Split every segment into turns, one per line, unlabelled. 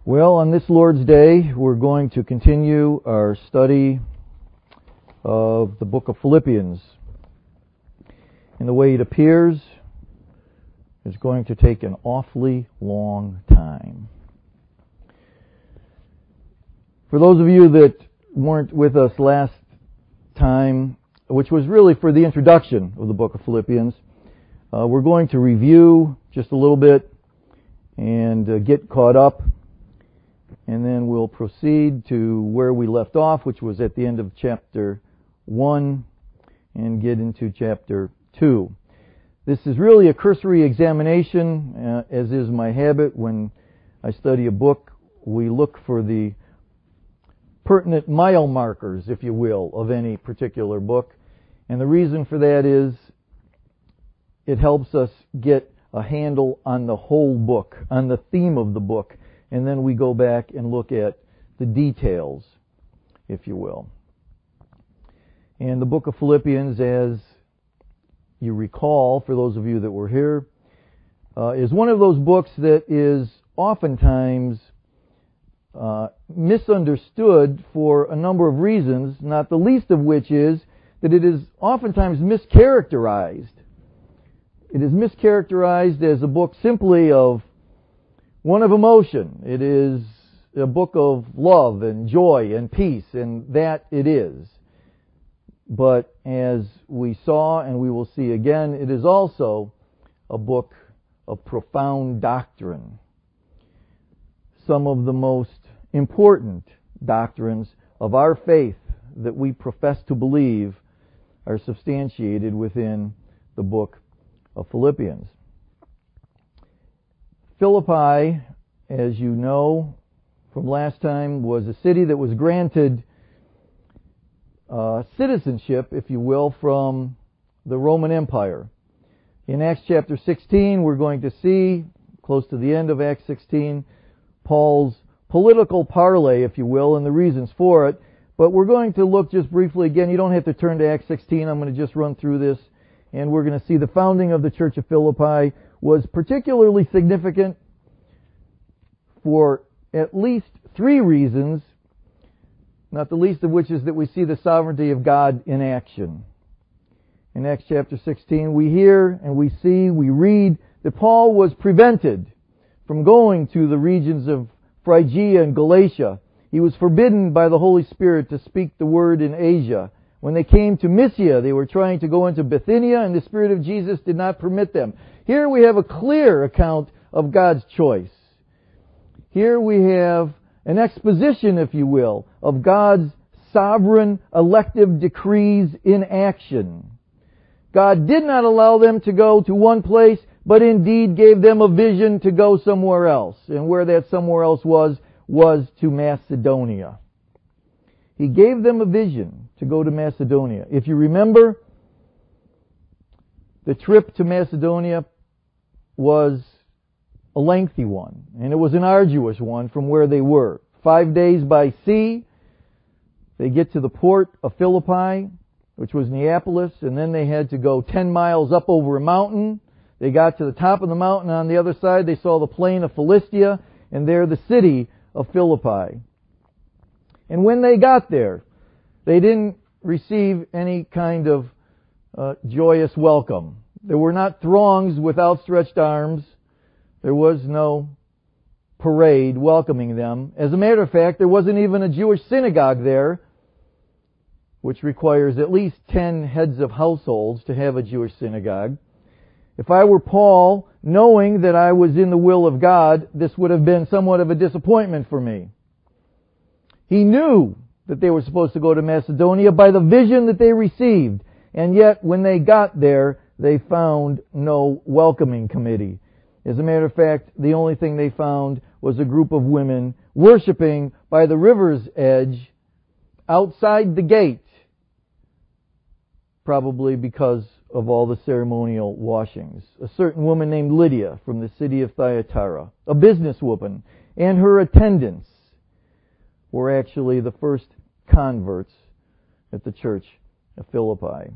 Well, on this Lord's Day, we're going to continue our study of the book of Philippians. And the way it appears is going to take an awfully long time. For those of you that weren't with us last time, which was really for the introduction of the book of Philippians, we're going to review just a little bit and get caught up. And then we'll proceed to where we left off, which was at the end of chapter 1, and get into chapter 2. This is really a cursory examination, as is my habit when I study a book. We look for the pertinent mile markers, if you will, of any particular book. And the reason for that is it helps us get a handle on the whole book, on the theme of the book. And then we go back and look at the details, if you will. And the book of Philippians, as you recall, for those of you that were here, is one of those books that is oftentimes misunderstood for a number of reasons, not the least of which is that it is oftentimes mischaracterized. It is mischaracterized as a book simply of one of emotion. It is a book of love and joy and peace, and that it is. But as we saw and we will see again, it is also a book of profound doctrine. Some of the most important doctrines of our faith that we profess to believe are substantiated within the book of Philippians. Philippi, as you know from last time, was a city that was granted citizenship, if you will, from the Roman Empire. In Acts chapter 16, we're going to see, close to the end of Acts 16, Paul's political parlay, if you will, and the reasons for it. But we're going to look just briefly again. You don't have to turn to Acts 16. I'm going to just run through this. And we're going to see the founding of the Church of Philippi was particularly significant for at least 3 reasons, not the least of which is that we see the sovereignty of God in action. In Acts chapter 16, we hear and we see, we read that Paul was prevented from going to the regions of Phrygia and Galatia. He was forbidden by the Holy Spirit to speak the word in Asia. When they came to Mysia, they were trying to go into Bithynia, and the Spirit of Jesus did not permit them. Here we have a clear account of God's choice. Here we have an exposition, if you will, of God's sovereign elective decrees in action. God did not allow them to go to one place, but indeed gave them a vision to go somewhere else. And where that somewhere else was to Macedonia. He gave them a vision to go to Macedonia. If you remember, the trip to Macedonia was a lengthy one, and it was an arduous one from where they were. 5 days by sea. They get to the port of Philippi, which was Neapolis, and then they had to go 10 miles up over a mountain. They got to the top of the mountain. On the other side, they saw the plain of Philistia, and there the city of Philippi. And when they got there, they didn't receive any kind of joyous welcome. There were not throngs with outstretched arms. There was no parade welcoming them. As a matter of fact, there wasn't even a Jewish synagogue there, which requires at least 10 heads of households to have a Jewish synagogue. If I were Paul, knowing that I was in the will of God, this would have been somewhat of a disappointment for me. He knew that they were supposed to go to Macedonia by the vision that they received. And yet, when they got there, they found no welcoming committee. As a matter of fact, the only thing they found was a group of women worshiping by the river's edge outside the gate, probably because of all the ceremonial washings. A certain woman named Lydia from the city of Thyatira, a businesswoman, and her attendants were actually the first converts at the church of Philippi.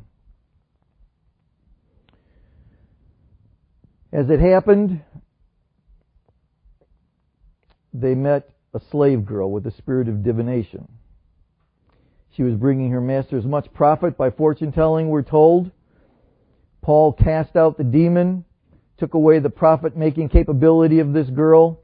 As it happened, they met a slave girl with the spirit of divination. She was bringing her masters much profit by fortune telling, we're told. Paul cast out the demon, took away the profit-making capability of this girl,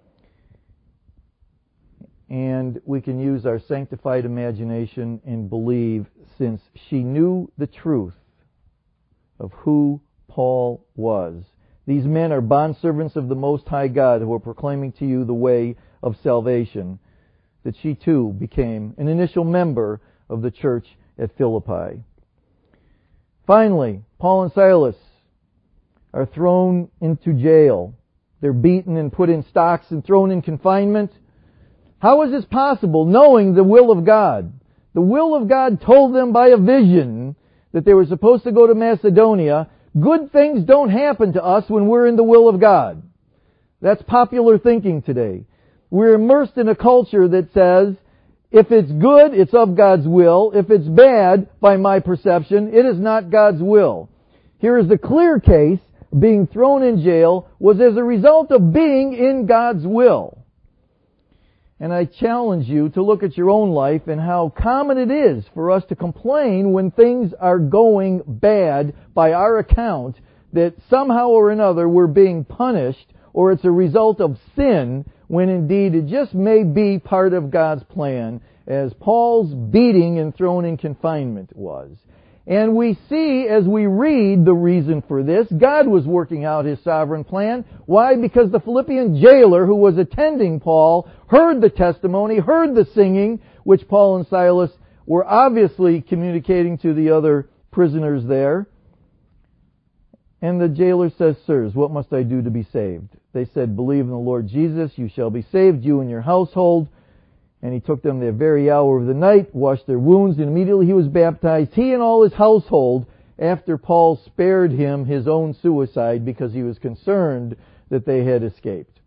and we can use our sanctified imagination and believe, since she knew the truth of who Paul was. These men are bondservants of the Most High God who are proclaiming to you the way of salvation, that she too became an initial member of the church at Philippi. Finally, Paul and Silas are thrown into jail. They're beaten and put in stocks and thrown in confinement. How is this possible, knowing the will of God? The will of God told them by a vision that they were supposed to go to Macedonia. Good things don't happen to us when we're in the will of God. That's popular thinking today. We're immersed in a culture that says, if it's good, it's of God's will. If it's bad, by my perception, it is not God's will. Here is the clear case. Being thrown in jail was as a result of being in God's will. And I challenge you to look at your own life and how common it is for us to complain when things are going bad by our account, that somehow or another we're being punished, or it's a result of sin, when indeed it just may be part of God's plan, as Paul's beating and thrown in confinement was. And we see, as we read the reason for this, God was working out His sovereign plan. Why? Because the Philippian jailer who was attending Paul heard the testimony, heard the singing, which Paul and Silas were obviously communicating to the other prisoners there. And the jailer says, sirs, what must I do to be saved? They said, believe in the Lord Jesus, you shall be saved, you and your household. And he took them that very hour of the night, washed their wounds, and immediately he was baptized, he and all his household, after Paul spared him his own suicide because he was concerned that they had escaped.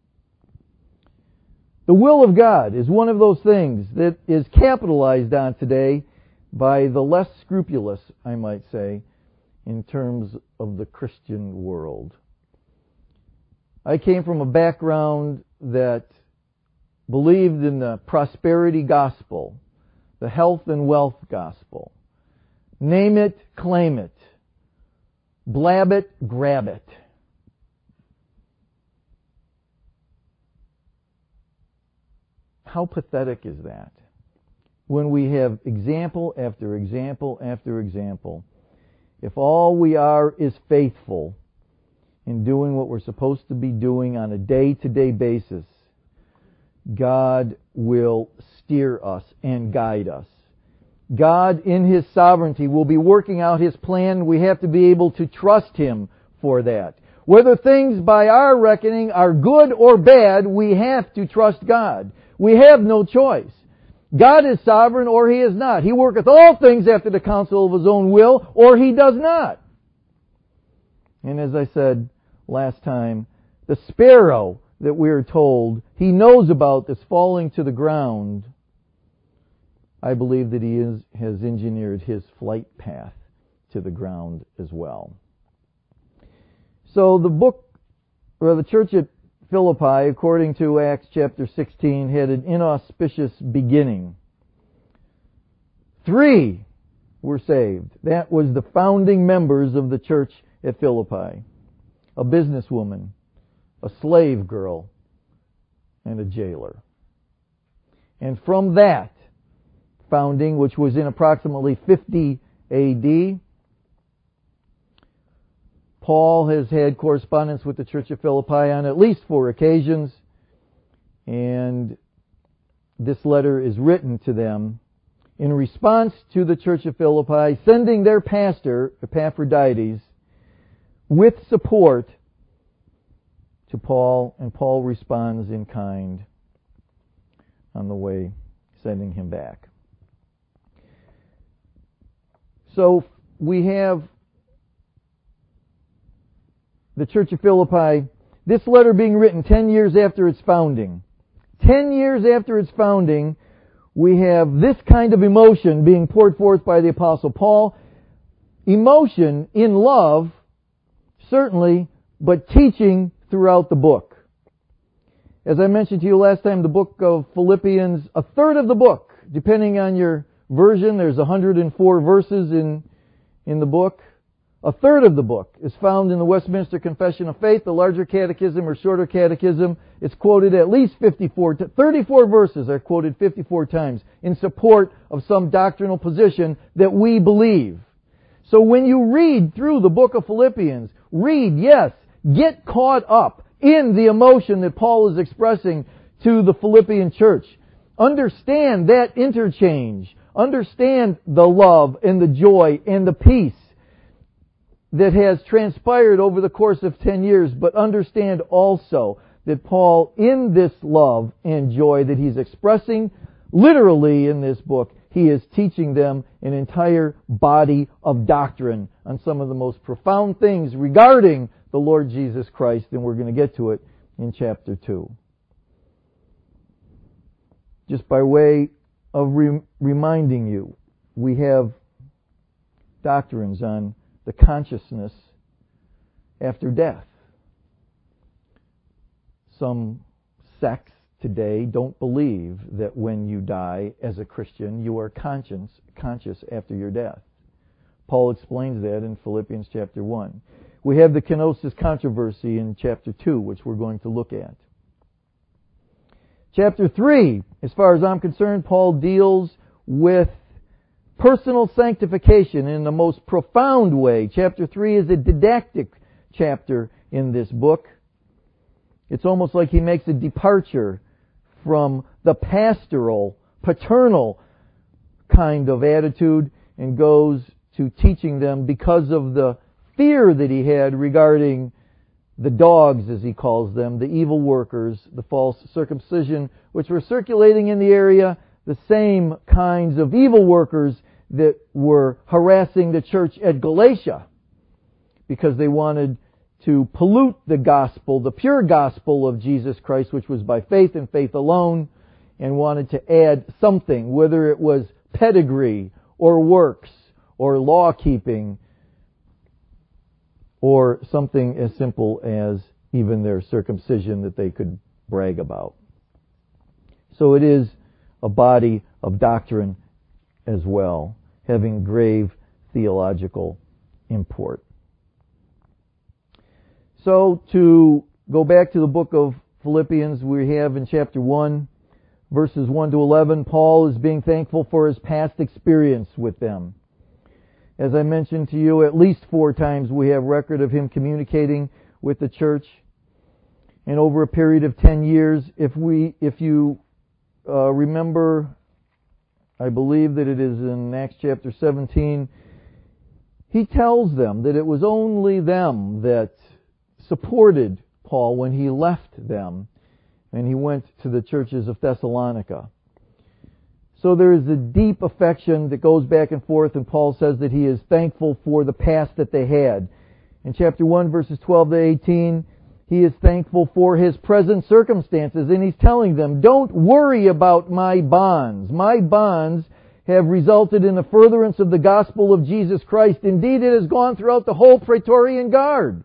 The will of God is one of those things that is capitalized on today by the less scrupulous, I might say, in terms of the Christian world. I came from a background that believed in the prosperity gospel, the health and wealth gospel. Name it, claim it. Blab it, grab it. How pathetic is that? When we have example after example after example. If all we are is faithful in doing what we're supposed to be doing on a day-to-day basis, God will steer us and guide us. God, in His sovereignty, will be working out His plan. We have to be able to trust Him for that. Whether things by our reckoning are good or bad, we have to trust God. We have no choice. God is sovereign or He is not. He worketh all things after the counsel of His own will, or He does not. And as I said last time, the sparrow that we are told He knows about that's falling to the ground, I believe that He has engineered his flight path to the ground as well. So the church at Philippi, according to Acts chapter 16, had an inauspicious beginning. 3 were saved. That was the founding members of the church at Philippi. A businesswoman, a slave girl, and a jailer. And from that founding, which was in approximately 50 A.D., Paul has had correspondence with the church of Philippi on at least 4 occasions, and this letter is written to them in response to the church of Philippi sending their pastor, Epaphroditus, with support to Paul, and Paul responds in kind on the way, sending him back. So we have the church of Philippi, this letter being written 10 years after its founding. 10 years after its founding, we have this kind of emotion being poured forth by the Apostle Paul. Emotion in love, certainly, but teaching throughout the book. As I mentioned to you last time, the book of Philippians, a third of the book, depending on your version, there's 104 verses in the book. A third of the book is found in the Westminster Confession of Faith, the larger catechism or shorter catechism. It's quoted at least 34 verses are quoted 54 times in support of some doctrinal position that we believe. So when you read through the book of Philippians, get caught up in the emotion that Paul is expressing to the Philippian church. Understand that interchange. Understand the love and the joy and the peace that has transpired over the course of 10 years, but understand also that Paul, in this love and joy that he's expressing literally in this book, he is teaching them an entire body of doctrine on some of the most profound things regarding the Lord Jesus Christ, and we're going to get to it in chapter 2. Just by way of reminding you, we have doctrines on the consciousness after death. Some sects today don't believe that when you die as a Christian, you are conscious after your death. Paul explains that in Philippians chapter 1. We have the kenosis controversy in chapter 2, which we're going to look at. Chapter 3, as far as I'm concerned, Paul deals with personal sanctification in the most profound way. Chapter 3 is a didactic chapter in this book. It's almost like he makes a departure from the pastoral, paternal kind of attitude and goes to teaching them because of the fear that he had regarding the dogs, as he calls them, the evil workers, the false circumcision, which were circulating in the area, the same kinds of evil workers that were harassing the church at Galatia because they wanted to pollute the gospel, the pure gospel of Jesus Christ, which was by faith and faith alone, and wanted to add something, whether it was pedigree or works or law-keeping or something as simple as even their circumcision that they could brag about. So it is a body of doctrine as well, having grave theological import. So to go back to the book of Philippians, we have in chapter 1, verses 1 to 11, Paul is being thankful for his past experience with them. As I mentioned to you, at least 4 times we have record of him communicating with the church. And over a period of 10 years, if you remember, I believe that it is in Acts chapter 17, he tells them that it was only them that supported Paul when he left them and he went to the churches of Thessalonica. So there is a deep affection that goes back and forth, and Paul says that he is thankful for the past that they had. In chapter 1, verses 12 to 18, he is thankful for his present circumstances, and he's telling them, don't worry about my bonds. My bonds have resulted in the furtherance of the gospel of Jesus Christ. Indeed, it has gone throughout the whole Praetorian Guard.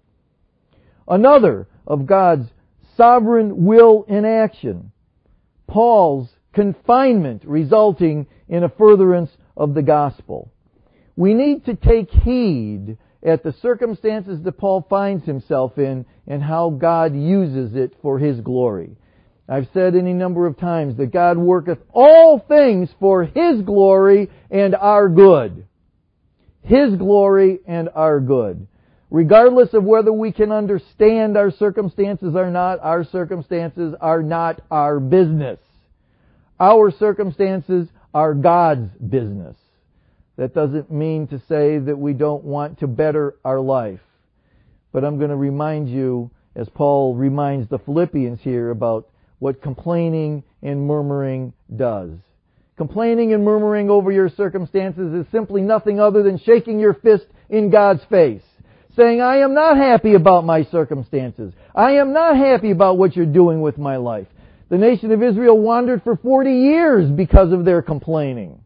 Another of God's sovereign will in action. Paul's confinement resulting in a furtherance of the gospel. We need to take heed at the circumstances that Paul finds himself in and how God uses it for His glory. I've said any number of times that God worketh all things for His glory and our good. His glory and our good. Regardless of whether we can understand our circumstances or not, our circumstances are not our business. Our circumstances are God's business. That doesn't mean to say that we don't want to better our life. But I'm going to remind you, as Paul reminds the Philippians here, about what complaining and murmuring does. Complaining and murmuring over your circumstances is simply nothing other than shaking your fist in God's face. Saying, I am not happy about my circumstances. I am not happy about what you're doing with my life. The nation of Israel wandered for 40 years because of their complaining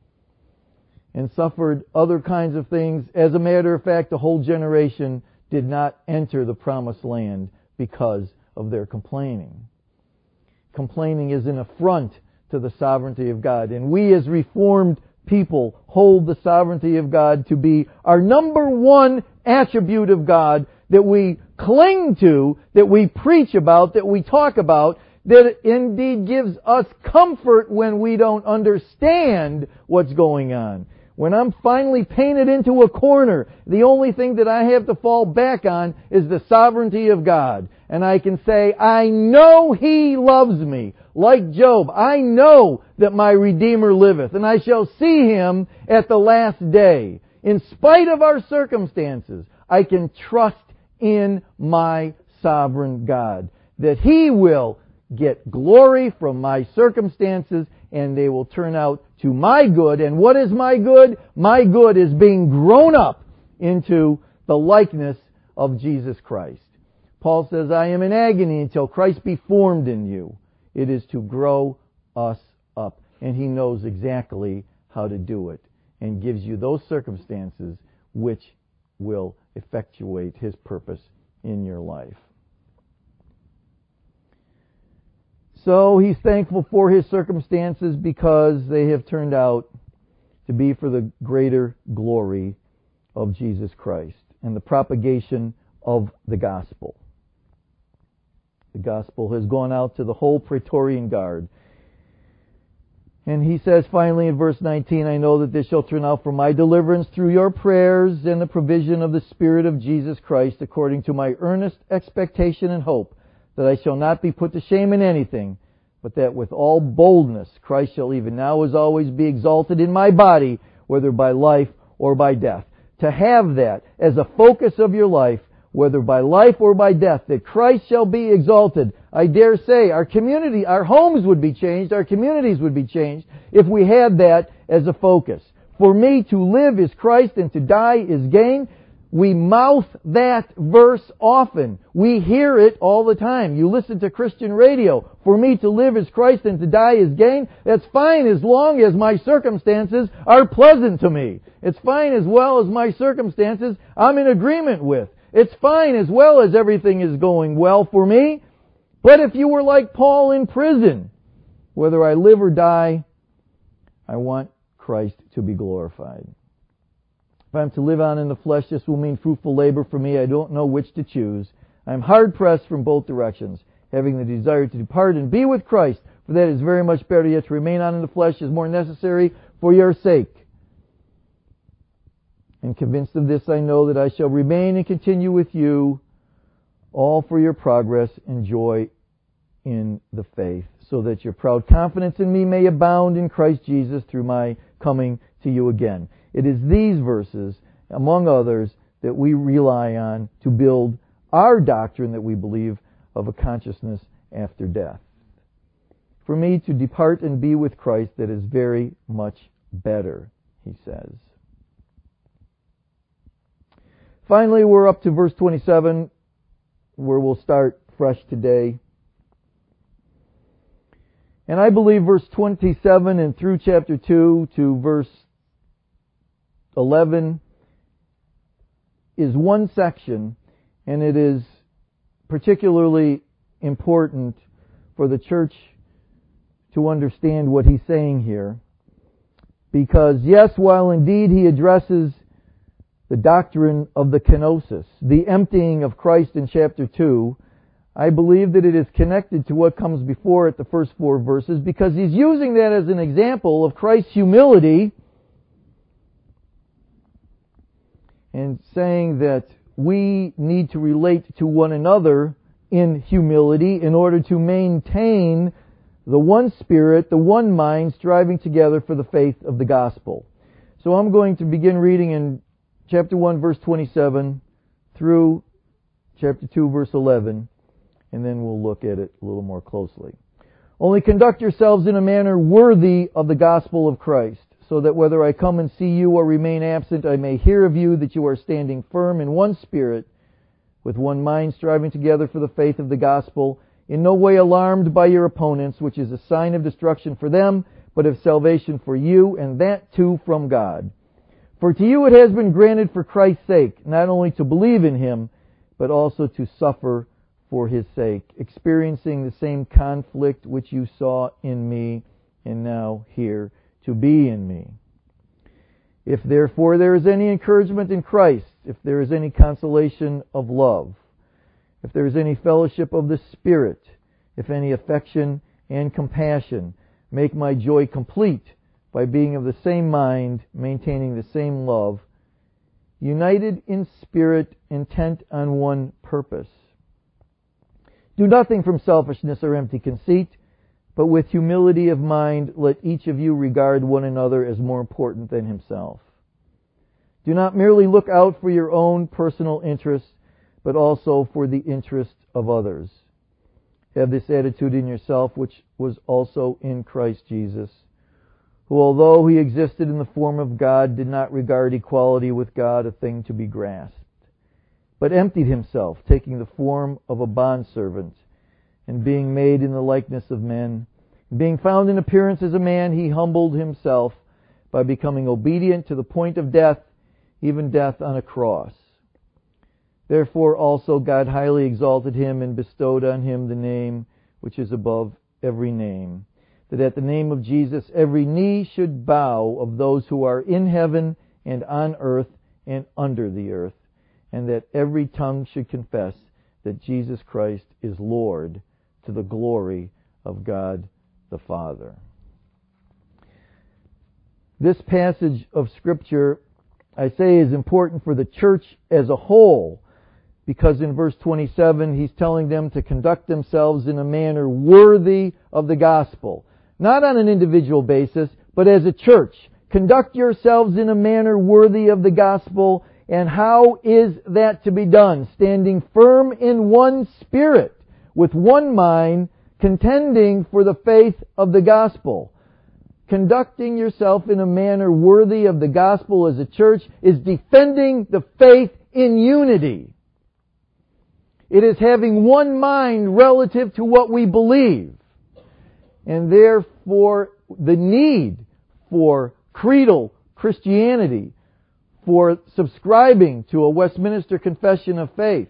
and suffered other kinds of things. As a matter of fact, the whole generation did not enter the promised land because of their complaining. complaining is an affront to the sovereignty of God. And we as Reformed people hold the sovereignty of God to be our number one attribute of God that we cling to, that we preach about, that we talk about, that indeed gives us comfort when we don't understand what's going on. When I'm finally painted into a corner, the only thing that I have to fall back on is the sovereignty of God. And I can say, I know He loves me. Like Job, I know that my Redeemer liveth, and I shall see Him at the last day. In spite of our circumstances, I can trust in my sovereign God, that He will get glory from my circumstances, and they will turn out to my good. And what is my good? My good is being grown up into the likeness of Jesus Christ. Paul says, I am in agony until Christ be formed in you. It is to grow us up. And He knows exactly how to do it, and gives you those circumstances which will effectuate His purpose in your life. So he's thankful for his circumstances because they have turned out to be for the greater glory of Jesus Christ and the propagation of the gospel. The gospel has gone out to the whole Praetorian Guard. And he says finally in verse 19, I know that this shall turn out for my deliverance through your prayers and the provision of the Spirit of Jesus Christ, according to my earnest expectation and hope, that I shall not be put to shame in anything, but that with all boldness Christ shall even now as always be exalted in my body, whether by life or by death. To have that as a focus of your life, whether by life or by death, that Christ shall be exalted. I dare say our community, our homes would be changed, our communities would be changed if we had that as a focus. For me to live is Christ and to die is gain. We mouth that verse often. We hear it all the time. You listen to Christian radio. For me to live is Christ and to die is gain. That's fine as long as my circumstances are pleasant to me. It's fine as well as my circumstances I'm in agreement with. It's fine as well as everything is going well for me. But if you were like Paul in prison, whether I live or die, I want Christ to be glorified. If I'm to live on in the flesh, this will mean fruitful labor for me. I don't know which to choose. I'm hard pressed from both directions, having the desire to depart and be with Christ, for that is very much better, yet to remain on in the flesh is more necessary for your sake. And convinced of this, I know that I shall remain and continue with you, all for your progress and joy in the faith, so that your proud confidence in me may abound in Christ Jesus through my coming to you again. It is these verses, among others, that we rely on to build our doctrine that we believe of a consciousness after death. For me to depart and be with Christ, that is very much better, he says. Finally, we're up to verse 27, where we'll start fresh today. And I believe verse 27 and through chapter 2 to verse 11 is one section, and it is particularly important for the church to understand what he's saying here. Because yes, while indeed he addresses the doctrine of the kenosis, the emptying of Christ in chapter 2, I believe that it is connected to what comes before it, the first 4 verses, because he's using that as an example of Christ's humility and saying that we need to relate to one another in humility in order to maintain the one Spirit, the one mind, striving together for the faith of the gospel. So I'm going to begin reading in chapter 1, verse 27 through chapter 2, verse 11, and then we'll look at it a little more closely. Only conduct yourselves in a manner worthy of the gospel of Christ, so that whether I come and see you or remain absent, I may hear of you that you are standing firm in one spirit, with one mind, striving together for the faith of the gospel, in no way alarmed by your opponents, which is a sign of destruction for them, but of salvation for you, and that too from God. For to you it has been granted for Christ's sake, not only to believe in Him, but also to suffer for His sake, experiencing the same conflict which you saw in me and now here to be in me. If therefore there is any encouragement in Christ, if there is any consolation of love, if there is any fellowship of the Spirit, if any affection and compassion, make my joy complete by being of the same mind, maintaining the same love, united in spirit, intent on one purpose. Do nothing from selfishness or empty conceit, but with humility of mind let each of you regard one another as more important than himself. Do not merely look out for your own personal interests, but also for the interests of others. Have this attitude in yourself, which was also in Christ Jesus, who, although He existed in the form of God, did not regard equality with God a thing to be grasped, but emptied Himself, taking the form of a bondservant, and being made in the likeness of men, being found in appearance as a man, He humbled Himself by becoming obedient to the point of death, even death on a cross. Therefore also God highly exalted Him and bestowed on Him the name which is above every name, that at the name of Jesus every knee should bow, of those who are in heaven and on earth and under the earth, and that every tongue should confess that Jesus Christ is Lord, to the glory of God the Father. This passage of Scripture, I say, is important for the church as a whole, because in verse 27 he's telling them to conduct themselves in a manner worthy of the gospel. Not on an individual basis, but as a church. Conduct yourselves in a manner worthy of the gospel. And how is that to be done? Standing firm in one spirit, with one mind, contending for the faith of the gospel. Conducting yourself in a manner worthy of the gospel as a church is defending the faith in unity. It is having one mind relative to what we believe. And therefore, the need for creedal Christianity, for subscribing to a Westminster Confession of Faith,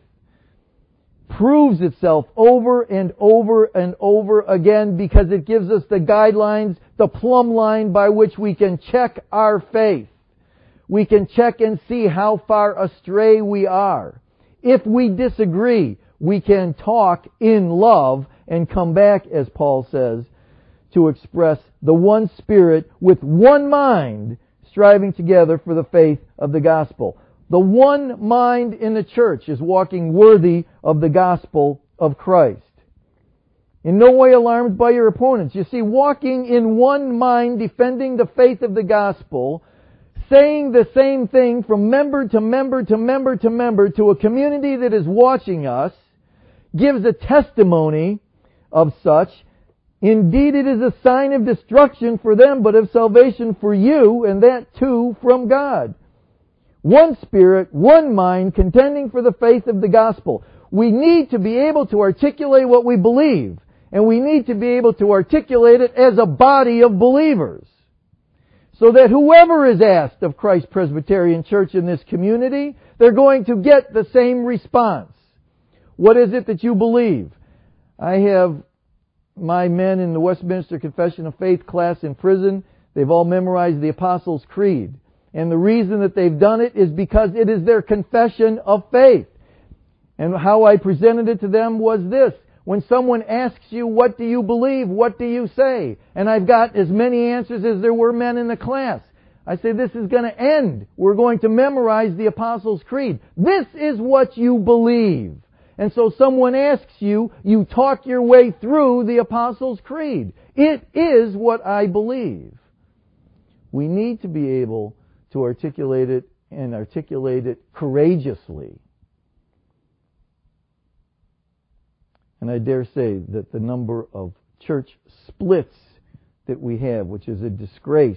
proves itself over and over and over again, because it gives us the guidelines, the plumb line by which we can check our faith. We can check and see how far astray we are. If we disagree, we can talk in love and come back, as Paul says, to express the one Spirit with one mind, striving together for the faith of the gospel. The one mind in the church is walking worthy of the gospel of Christ. In no way alarmed by your opponents. You see, walking in one mind, defending the faith of the gospel, saying the same thing from member to member to member to member to a community that is watching us, gives a testimony of such. Indeed, it is a sign of destruction for them, but of salvation for you, and that too from God. One Spirit, one mind, contending for the faith of the gospel. We need to be able to articulate what we believe, and we need to be able to articulate it as a body of believers, so that whoever is asked of Christ Presbyterian Church in this community, they're going to get the same response. What is it that you believe? I have my men in the Westminster Confession of Faith class in prison. They've all memorized the Apostles' Creed. And the reason that they've done it is because it is their confession of faith. And how I presented it to them was this. When someone asks you, what do you believe? What do you say? And I've got as many answers as there were men in the class. I say, this is going to end. We're going to memorize the Apostles' Creed. This is what you believe. And so someone asks you, you talk your way through the Apostles' Creed. It is what I believe. We need to be able to articulate it, and articulate it courageously. And I dare say that the number of church splits that we have, which is a disgrace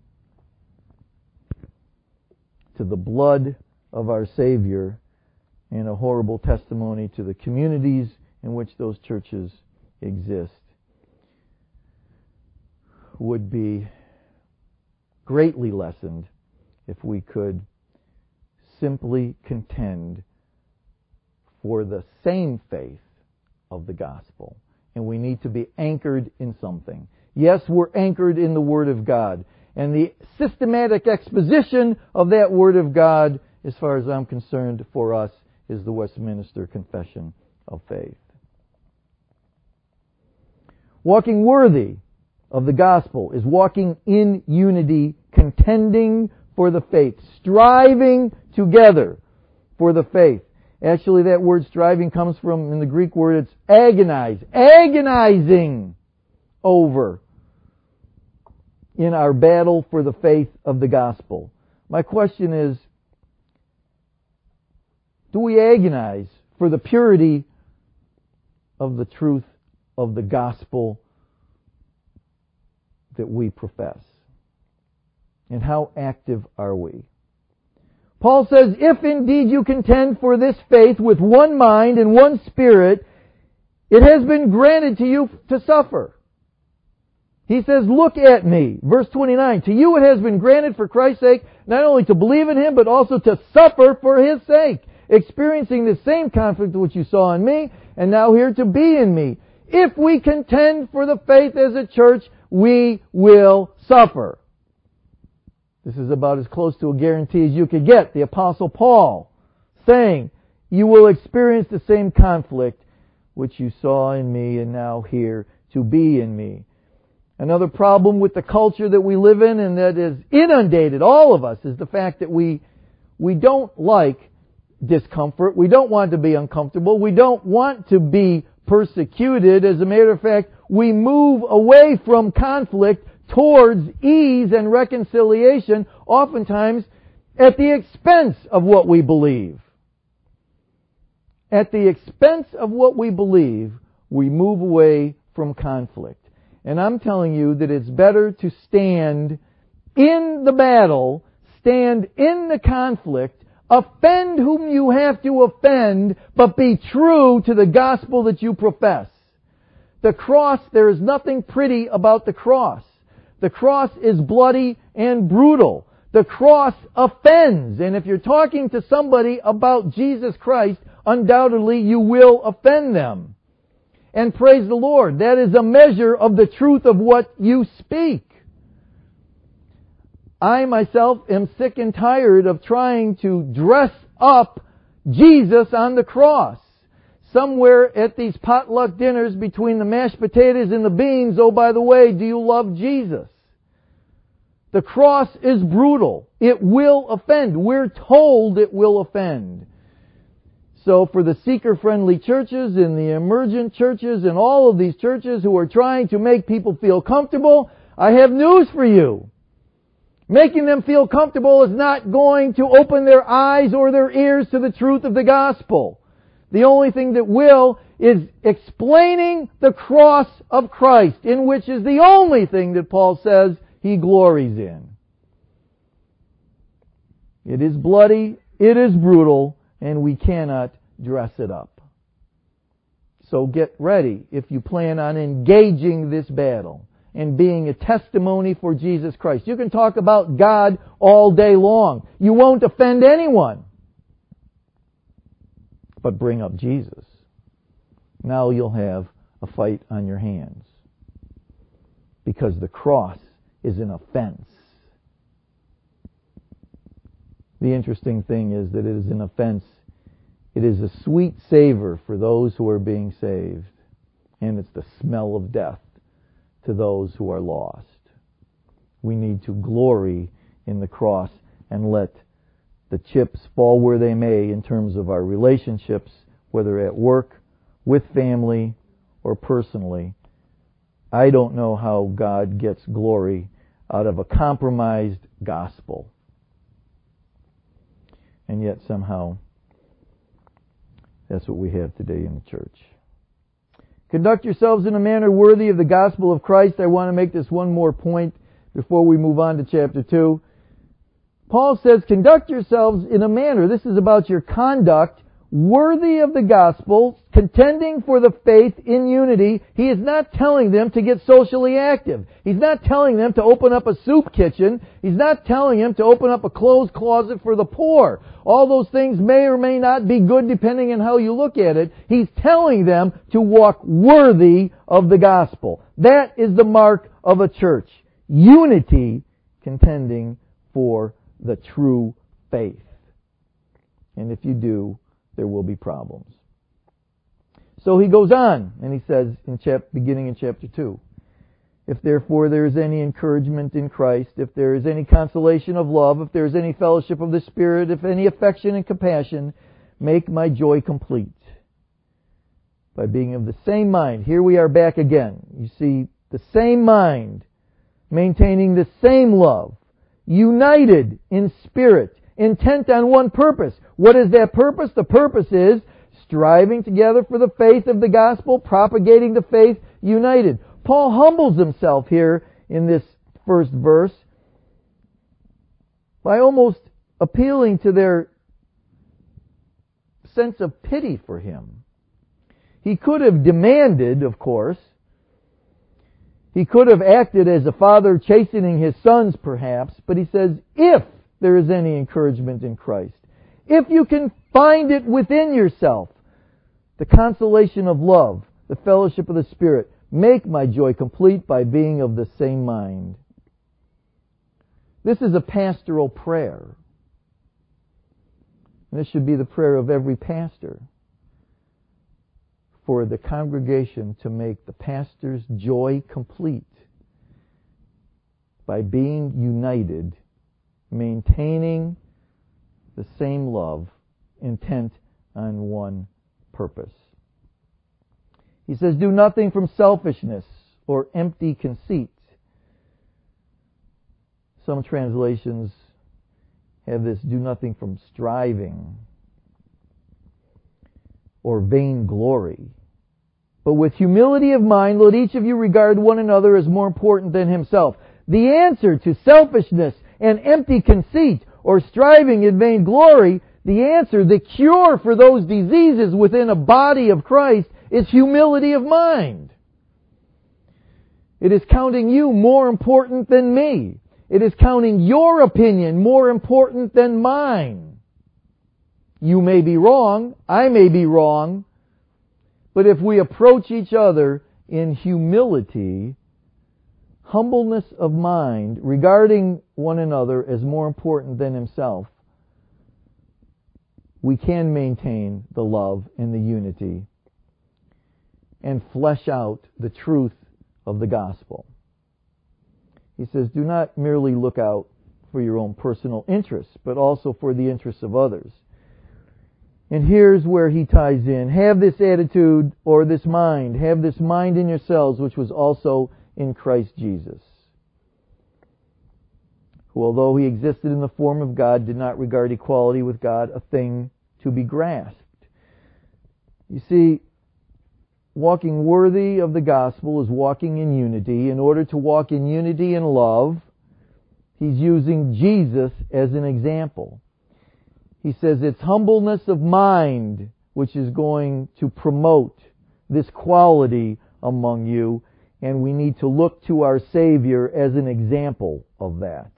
to the blood of our Savior, and a horrible testimony to the communities in which those churches exist, would be greatly lessened if we could simply contend for the same faith of the gospel. And we need to be anchored in something. Yes, we're anchored in the Word of God. And the systematic exposition of that Word of God, as far as I'm concerned, for us, is the Westminster Confession of Faith. Walking worthy of the gospel is walking in unity, contending for the faith, striving together for the faith. Actually, that word striving comes from, in the Greek word, it's agonize, agonizing over in our battle for the faith of the gospel. My question is, do we agonize for the purity of the truth of the gospel that we profess? And how active are we? Paul says, if indeed you contend for this faith with one mind and one spirit, it has been granted to you to suffer. He says, look at me. Verse 29, to you it has been granted for Christ's sake, not only to believe in Him, but also to suffer for His sake, experiencing the same conflict which you saw in me, and now here to be in me. If we contend for the faith as a church, we will suffer. This is about as close to a guarantee as you could get. The Apostle Paul saying, you will experience the same conflict which you saw in me and now here to be in me. Another problem with the culture that we live in and that is inundated, all of us, is the fact that we don't like discomfort. We don't want to be uncomfortable. We don't want to be persecuted. As a matter of fact, we move away from conflict towards ease and reconciliation, oftentimes at the expense of what we believe. At the expense of what we believe, we move away from conflict. And I'm telling you that it's better to stand in the battle, stand in the conflict, offend whom you have to offend, but be true to the gospel that you profess. The cross, there is nothing pretty about the cross. The cross is bloody and brutal. The cross offends. And if you're talking to somebody about Jesus Christ, undoubtedly you will offend them. And praise the Lord, that is a measure of the truth of what you speak. I myself am sick and tired of trying to dress up Jesus on the cross. Somewhere at these potluck dinners between the mashed potatoes and the beans, oh, by the way, do you love Jesus? The cross is brutal. It will offend. We're told it will offend. So for the seeker-friendly churches and the emergent churches and all of these churches who are trying to make people feel comfortable, I have news for you. Making them feel comfortable is not going to open their eyes or their ears to the truth of the gospel. The only thing that will is explaining the cross of Christ, in which is the only thing that Paul says He glories in. It is bloody, it is brutal, and we cannot dress it up. So get ready if you plan on engaging this battle and being a testimony for Jesus Christ. You can talk about God all day long. You won't offend anyone. But bring up Jesus. Now you'll have a fight on your hands. Because the cross is an offense. The interesting thing is that it is an offense. It is a sweet savor for those who are being saved. And it's the smell of death to those who are lost. We need to glory in the cross and let the chips fall where they may in terms of our relationships, whether at work, with family, or personally. I don't know how God gets glory out of a compromised gospel. And yet somehow that's what we have today in the church. Conduct yourselves in a manner worthy of the gospel of Christ. I want to make this one more point before we move on to chapter 2. Paul says, conduct yourselves in a manner. This is about your conduct worthy of the gospel, contending for the faith in unity. He is not telling them to get socially active. He's not telling them to open up a soup kitchen. He's not telling them to open up a clothes closet for the poor. All those things may or may not be good depending on how you look at it. He's telling them to walk worthy of the gospel. That is the mark of a church. Unity, contending for the true faith. And if you do, there will be problems. So he goes on, and he says, beginning in chapter 2, if therefore there is any encouragement in Christ, if there is any consolation of love, if there is any fellowship of the Spirit, if any affection and compassion, make my joy complete by being of the same mind. Here we are back again. You see, the same mind, maintaining the same love, united in spirit, intent on one purpose. What is that purpose? The purpose is striving together for the faith of the gospel, propagating the faith, united. Paul humbles himself here in this first verse by almost appealing to their sense of pity for him. He could have demanded, of course. He could have acted as a father chastening his sons, perhaps, but he says, if there is any encouragement in Christ, if you can find it within yourself, the consolation of love, the fellowship of the Spirit, make my joy complete by being of the same mind. This is a pastoral prayer. And this should be the prayer of every pastor, for the congregation to make the pastor's joy complete by being united, maintaining the same love, intent on one purpose. He says, do nothing from selfishness or empty conceit. Some translations have this, do nothing from striving or vain glory. But with humility of mind, let each of you regard one another as more important than himself. The answer to selfishness and empty conceit or striving in vain glory, the answer, the cure for those diseases within a body of Christ is humility of mind. It is counting you more important than me. It is counting your opinion more important than mine. You may be wrong, I may be wrong, but if we approach each other in humility, humbleness of mind, regarding one another as more important than himself, we can maintain the love and the unity and flesh out the truth of the gospel. He says, do not merely look out for your own personal interests, but also for the interests of others. And here's where he ties in. Have this attitude or this mind. Have this mind in yourselves, which was also in Christ Jesus, who, although he existed in the form of God, did not regard equality with God a thing to be grasped. You see, walking worthy of the gospel is walking in unity. In order to walk in unity and love, he's using Jesus as an example. He says it's humbleness of mind which is going to promote this quality among you, and we need to look to our Savior as an example of that.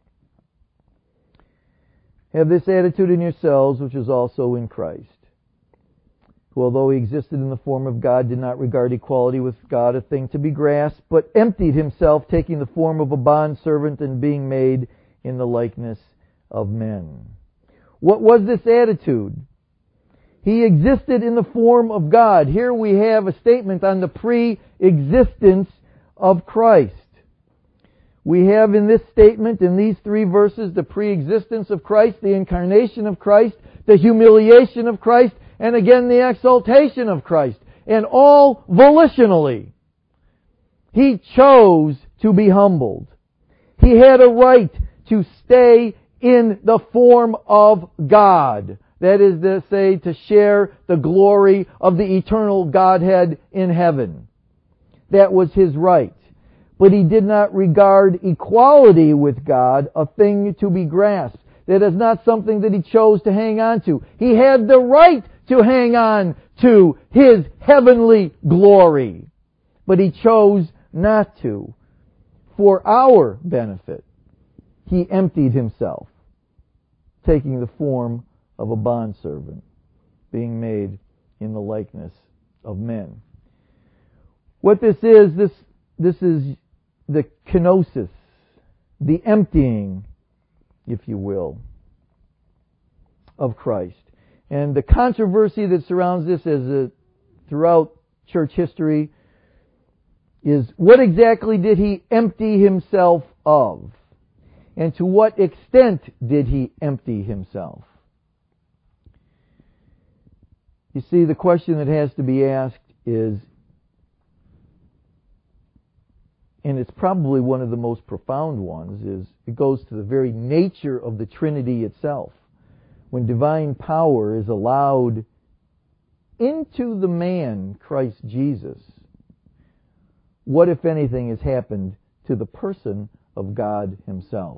Have this attitude in yourselves, which is also in Christ, who, although he existed in the form of God, did not regard equality with God a thing to be grasped, but emptied himself, taking the form of a bondservant and being made in the likeness of men. What was this attitude? He existed in the form of God. Here we have a statement on the pre-existence of Christ. We have in this statement, in these three verses, the pre-existence of Christ, the incarnation of Christ, the humiliation of Christ, and again the exaltation of Christ. And all volitionally. He chose to be humbled. He had a right to stay in the form of God. That is to say, to share the glory of the eternal Godhead in heaven. That was his right. But he did not regard equality with God a thing to be grasped. That is not something that he chose to hang on to. He had the right to hang on to His heavenly glory. But He chose not to. For our benefit, He emptied Himself, taking the form of a bondservant, being made in the likeness of men. What this is the kenosis, the emptying, if you will, of Christ. And the controversy that surrounds this throughout church history is, what exactly did He empty Himself of? And to what extent did He empty Himself? You see, the question that has to be asked is, and it's probably one of the most profound ones, is it goes to the very nature of the Trinity itself. When divine power is allowed into the man, Christ Jesus, what, if anything, has happened to the person of God Himself?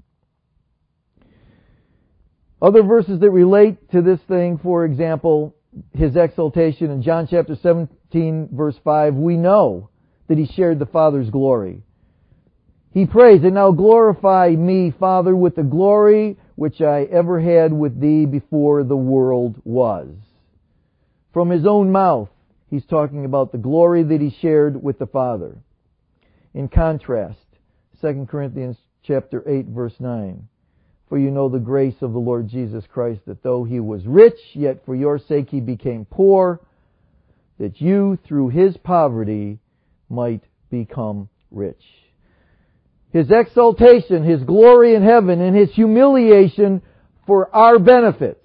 Other verses that relate to this thing, for example, His exaltation in John chapter 17, verse 5, we know that He shared the Father's glory. He prays, and now glorify me, Father, with the glory which I ever had with Thee before the world was. From His own mouth, He's talking about the glory that He shared with the Father. In contrast, 2 Corinthians chapter 8, verse 9, for you know the grace of the Lord Jesus Christ, that though He was rich, yet for your sake He became poor, that you through His poverty might become rich. His exaltation, His glory in heaven, and His humiliation for our benefit.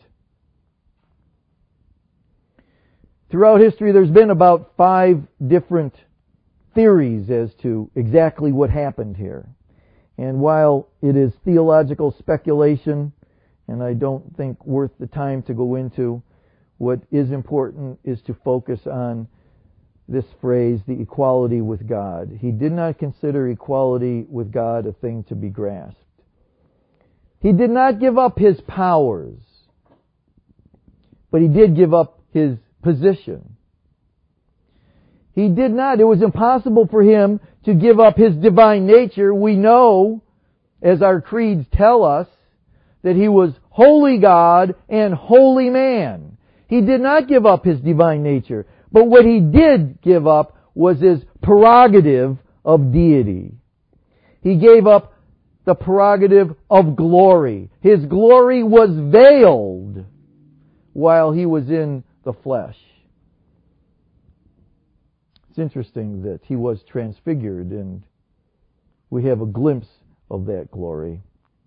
Throughout history, there's been about 5 different theories as to exactly what happened here. And while it is theological speculation, and I don't think worth the time to go into, what is important is to focus on this phrase, the equality with God. He did not consider equality with God a thing to be grasped. He did not give up His powers, but He did give up His position. He did not. It was impossible for Him to give up His divine nature. We know, as our creeds tell us, that He was holy God and holy man. He did not give up His divine nature. But what He did give up was His prerogative of deity. He gave up the prerogative of glory. His glory was veiled while He was in the flesh. It's interesting that He was transfigured, and we have a glimpse of that glory.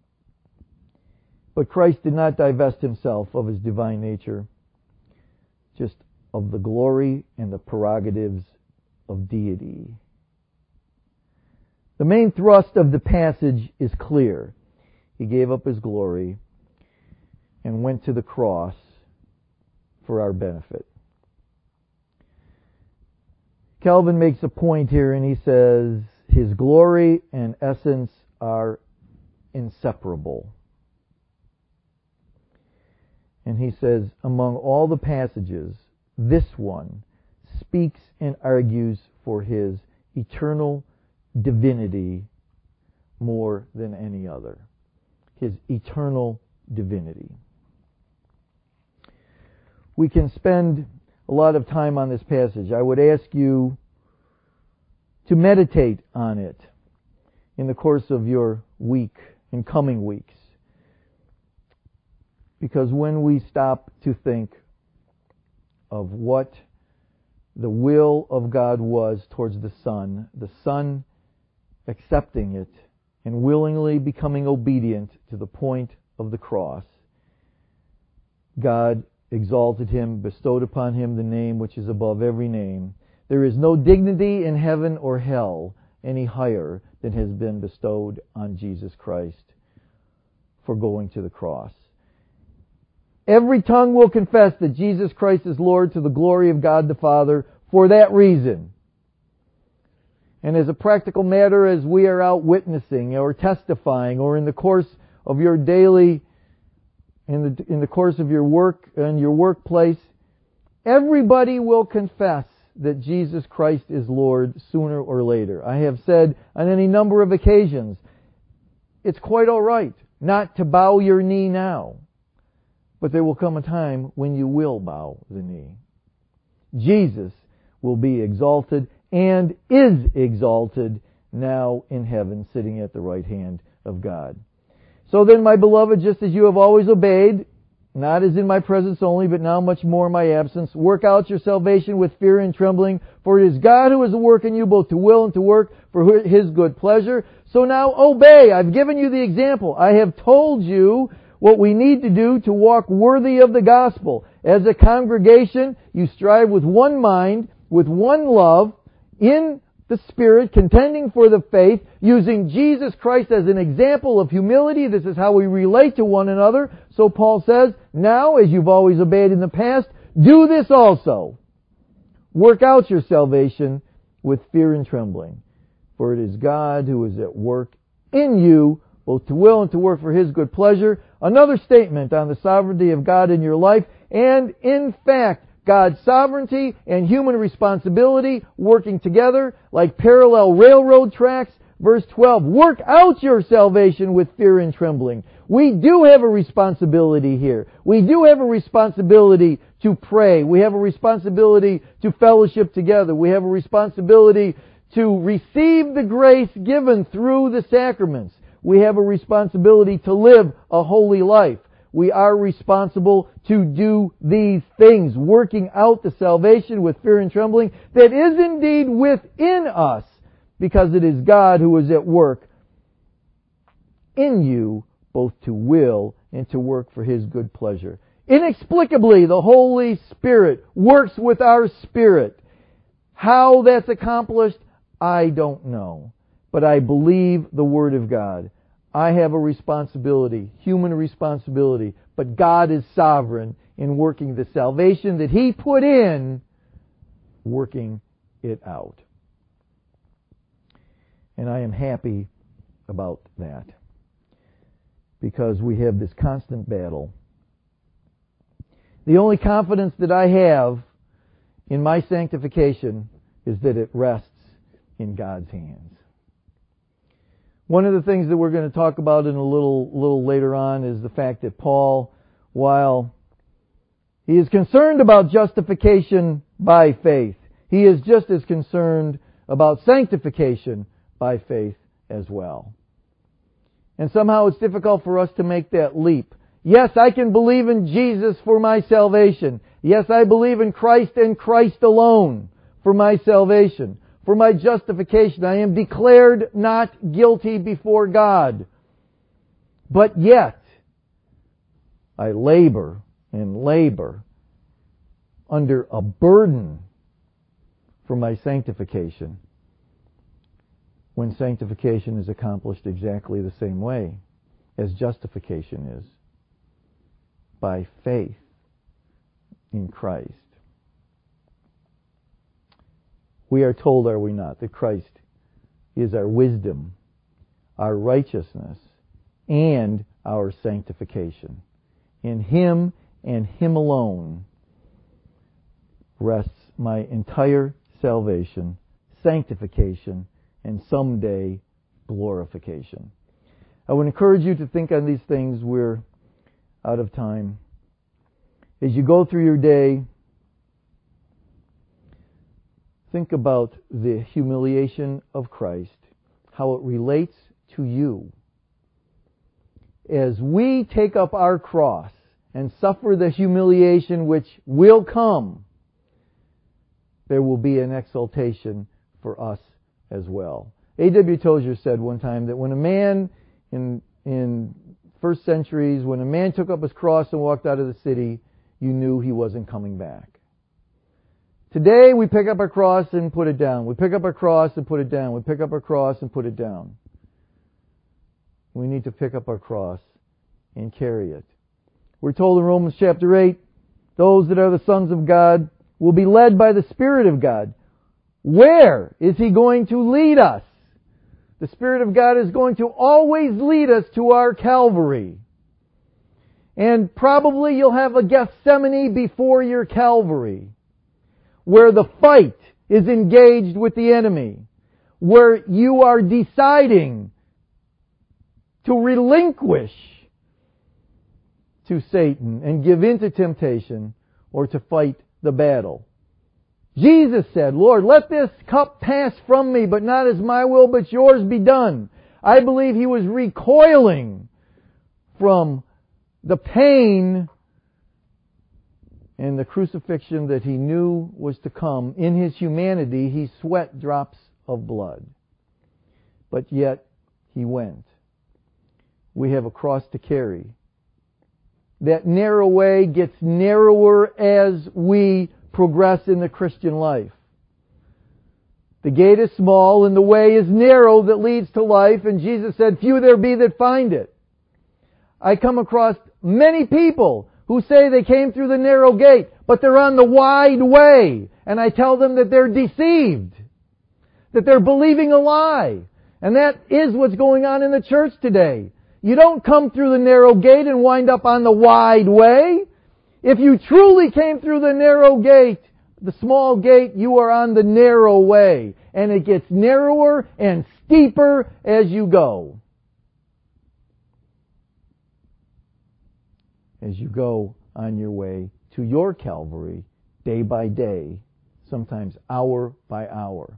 But Christ did not divest Himself of His divine nature, just of the glory and the prerogatives of deity. The main thrust of the passage is clear. He gave up His glory and went to the cross for our benefit. Calvin makes a point here, and he says, His glory and essence are inseparable. And he says, among all the passages, this one speaks and argues for His eternal divinity more than any other. His eternal divinity. We can spend a lot of time on this passage. I would ask you to meditate on it in the course of your week, in coming weeks. Because when we stop to think of what the will of God was towards the Son accepting it and willingly becoming obedient to the point of the cross, God exalted Him, bestowed upon Him the name which is above every name. There is no dignity in heaven or hell any higher than has been bestowed on Jesus Christ for going to the cross. Every tongue will confess that Jesus Christ is Lord to the glory of God the Father for that reason. And as a practical matter, as we are out witnessing or testifying or in the course of your daily, in the course of your work and your workplace, Everybody will confess that Jesus Christ is Lord sooner or later. I have said on any number of occasions, it's quite all right not to bow your knee now. But there will come a time when you will bow the knee. Jesus will be exalted and is exalted now in heaven, sitting at the right hand of God. So then, my beloved, just as you have always obeyed, not as in my presence only, but now much more in my absence, work out your salvation with fear and trembling, for it is God who is at work in you both to will and to work for His good pleasure. So now obey. I've given you the example. I have told you what we need to do to walk worthy of the gospel. As a congregation, you strive with one mind, with one love, in the Spirit, contending for the faith, using Jesus Christ as an example of humility. This is how we relate to one another. So Paul says, now, as you've always obeyed in the past, do this also. Work out your salvation with fear and trembling. For it is God who is at work in you, both to will and to work for His good pleasure. Another statement on the sovereignty of God in your life, and in fact, God's sovereignty and human responsibility working together like parallel railroad tracks. Verse 12, work out your salvation with fear and trembling. We do have a responsibility here. We do have a responsibility to pray. We have a responsibility to fellowship together. We have a responsibility to receive the grace given through the sacraments. We have a responsibility to live a holy life. We are responsible to do these things, working out the salvation with fear and trembling that is indeed within us, because it is God who is at work in you, both to will and to work for His good pleasure. Inexplicably, the Holy Spirit works with our spirit. How that's accomplished, I don't know. But I believe the Word of God. I have a responsibility, human responsibility, but God is sovereign in working the salvation that He put in, working it out. And I am happy about that, because we have this constant battle. The only confidence that I have in my sanctification is that it rests in God's hands. One of the things that we're going to talk about in a little later on is the fact that Paul, while he is concerned about justification by faith, he is just as concerned about sanctification by faith as well. And somehow it's difficult for us to make that leap. Yes, I can believe in Jesus for my salvation. Yes, I believe in Christ and Christ alone for my salvation. For my justification, I am declared not guilty before God. But yet, I labor and labor under a burden for my sanctification, when sanctification is accomplished exactly the same way as justification is, by faith in Christ. We are told, are we not, that Christ is our wisdom, our righteousness, and our sanctification. In Him and Him alone rests my entire salvation, sanctification, and someday glorification. I would encourage you to think on these things. We're out of time. As you go through your day, think about the humiliation of Christ, how it relates to you. As we take up our cross and suffer the humiliation which will come, there will be an exaltation for us as well. A.W. Tozer said one time that when a man in first centuries, when a man took up his cross and walked out of the city, you knew he wasn't coming back. Today, we pick up our cross and put it down. We pick up our cross and put it down. We pick up our cross and put it down. We need to pick up our cross and carry it. We're told in Romans chapter 8, those that are the sons of God will be led by the Spirit of God. Where is He going to lead us? The Spirit of God is going to always lead us to our Calvary. And probably you'll have a Gethsemane before your Calvary, where the fight is engaged with the enemy, where you are deciding to relinquish to Satan and give in to temptation, or to fight the battle. Jesus said, Lord, let this cup pass from me, but not as my will, but yours be done. I believe He was recoiling from the pain and the crucifixion that He knew was to come. In His humanity, He sweat drops of blood. But yet, He went. We have a cross to carry. That narrow way gets narrower as we progress in the Christian life. The gate is small and the way is narrow that leads to life, and Jesus said, few there be that find it. I come across many people who say they came through the narrow gate, but they're on the wide way. And I tell them that they're deceived, that they're believing a lie. And that is what's going on in the church today. You don't come through the narrow gate and wind up on the wide way. If you truly came through the narrow gate, the small gate, you are on the narrow way. And it gets narrower and steeper as you go. As you go on your way to your Calvary, day by day, sometimes hour by hour.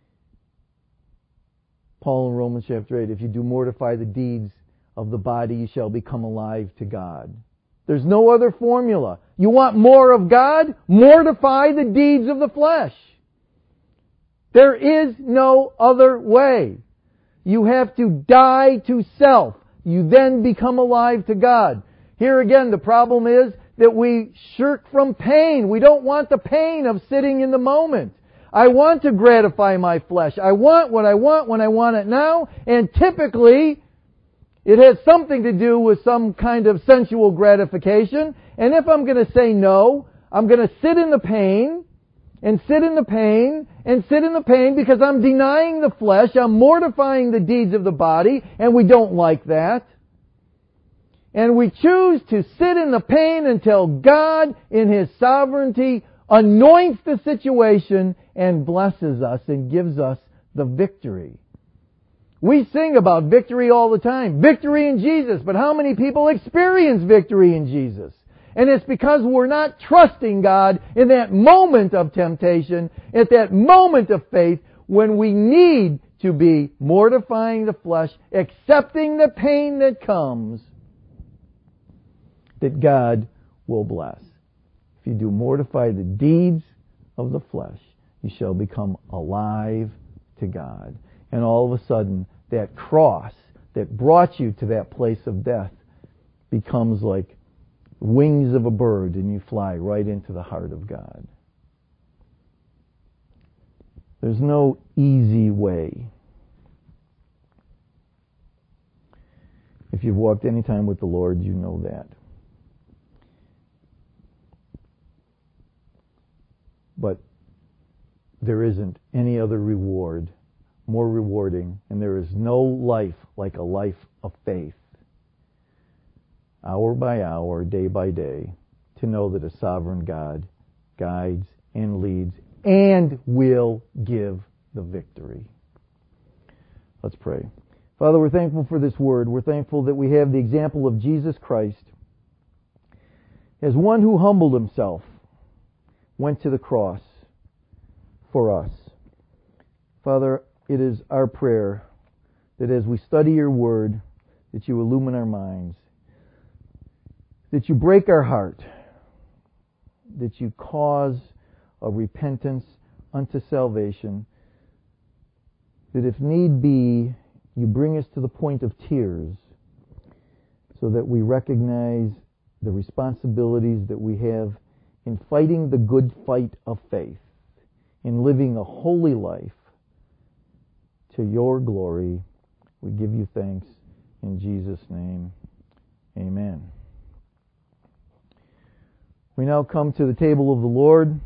Paul in Romans chapter 8, if you do mortify the deeds of the body, you shall become alive to God. There's no other formula. You want more of God? Mortify the deeds of the flesh. There is no other way. You have to die to self. You then become alive to God. Here again, the problem is that we shirk from pain. We don't want the pain of sitting in the moment. I want to gratify my flesh. I want what I want when I want it now, and typically it has something to do with some kind of sensual gratification. And if I'm going to say no, I'm going to sit in the pain, and sit in the pain, and sit in the pain because I'm denying the flesh, I'm mortifying the deeds of the body, and we don't like that. And we choose to sit in the pain until God, in His sovereignty, anoints the situation and blesses us and gives us the victory. We sing about victory all the time. Victory in Jesus. But how many people experience victory in Jesus? And it's because we're not trusting God in that moment of temptation, at that moment of faith, when we need to be mortifying the flesh, accepting the pain that comes, that God will bless. If you do mortify the deeds of the flesh, you shall become alive to God. And all of a sudden, that cross that brought you to that place of death becomes like wings of a bird, and you fly right into the heart of God. There's no easy way. If you've walked any time with the Lord, you know that. But there isn't any other reward more rewarding, and there is no life like a life of faith. Hour by hour, day by day, to know that a sovereign God guides and leads and will give the victory. Let's pray. Father, we're thankful for this word. We're thankful that we have the example of Jesus Christ as one who humbled Himself, went to the cross for us. Father, it is our prayer that as we study Your Word, that You illumine our minds, that You break our heart, that You cause a repentance unto salvation, that if need be, You bring us to the point of tears, so that we recognize the responsibilities that we have in fighting the good fight of faith, in living a holy life to Your glory. We give You thanks in Jesus' name. Amen. We now come to the table of the Lord.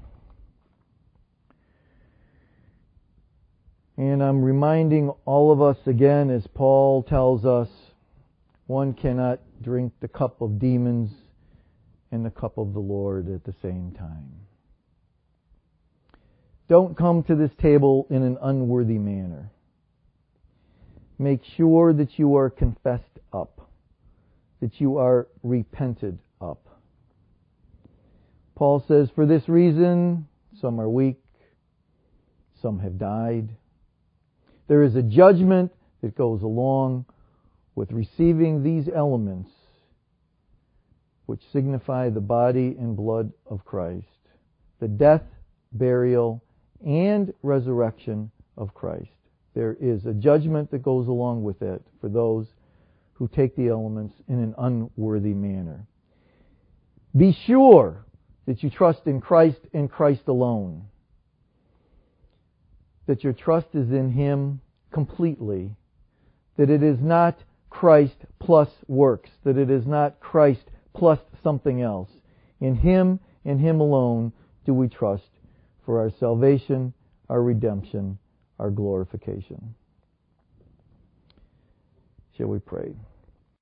And I'm reminding all of us again, as Paul tells us, one cannot drink the cup of demons and the cup of the Lord at the same time. Don't come to this table in an unworthy manner. Make sure that you are confessed up, that you are repented up. Paul says, for this reason, some are weak, some have died. There is a judgment that goes along with receiving these elements which signify the body and blood of Christ, the death, burial, and resurrection of Christ. There is a judgment that goes along with it for those who take the elements in an unworthy manner. Be sure that you trust in Christ and Christ alone. That your trust is in Him completely. That it is not Christ plus works. That it is not Christ plus something else. In Him and Him alone do we trust for our salvation, our redemption, our glorification. Shall we pray?